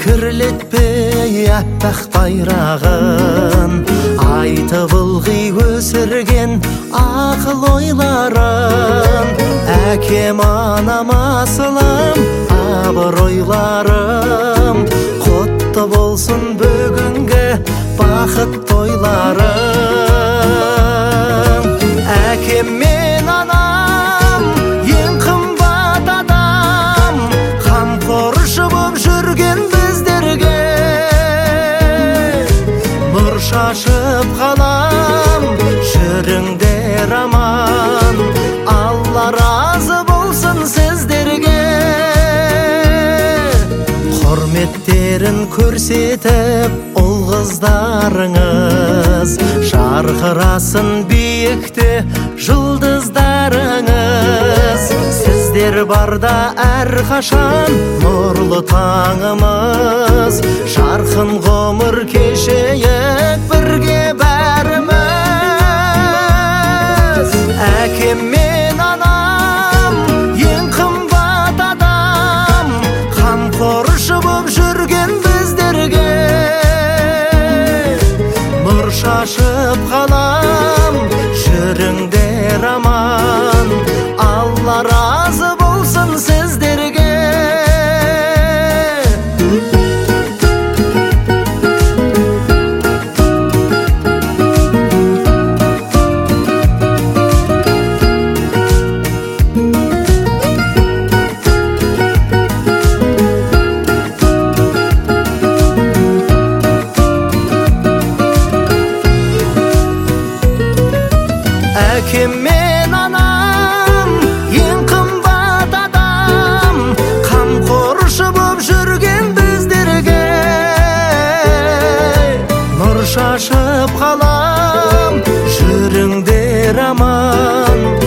кірлетпей аппақ байрағын, айтып ылғи өсірген ақыл ойларын. Әкем анам асылым, абыройларым, құтты болсын бүгінгі бақыт тойларым. Әкем мен анам ең қымбат адам, қамқоршы боп жүрген біздерге. Нұр шашып қалам, жүріңдер аман, Алла разы болсын сіздерге. Құрметтерін көрсетіп ұл қыздарыңыз, жарқырасын биікте жұлдыздарыңыз. Сіздер барда әрқашан нұрлы таңымыз, жарқын ғұмыр кешейік бірге бәріміз. Әкем мен анам ең қымбат адам, қамқоршы боп жүрген біздерге. Нұр шашып қалам, жүріңдер аман, Алла разы болсын сіздерге. Әкем мен анам ең қымбат адам, қамқоршы боп жүрген біздерге. Нұр шашып қалам, жүріңдер аман,